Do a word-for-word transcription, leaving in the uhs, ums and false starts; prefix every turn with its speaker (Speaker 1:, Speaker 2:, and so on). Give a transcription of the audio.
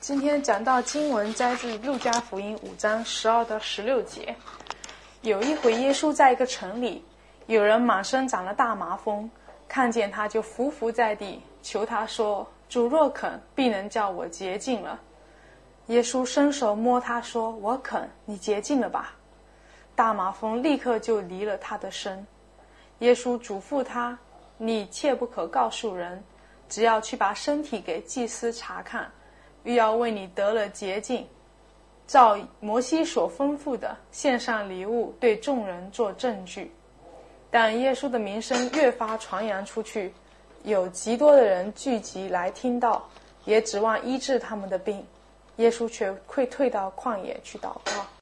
Speaker 1: 今天讲到经文摘自路加福音五章十二到十六节。有一回耶稣在一个城里，有人满身长了大麻风，看见他就伏伏在地，求他说：主若肯，必能叫我洁净了。耶稣伸手摸他说：我肯，你洁净了吧。大麻风立刻就离了他的身。耶稣嘱咐他：你切不可告诉人，只要去把身体给祭司查看，又要为你得了洁净，照摩西所吩咐的献上礼物，对众人做证据。但耶稣的名声越发传扬出去，有极多的人聚集来听到，也指望医治他们的病。耶稣却会退到旷野去祷告。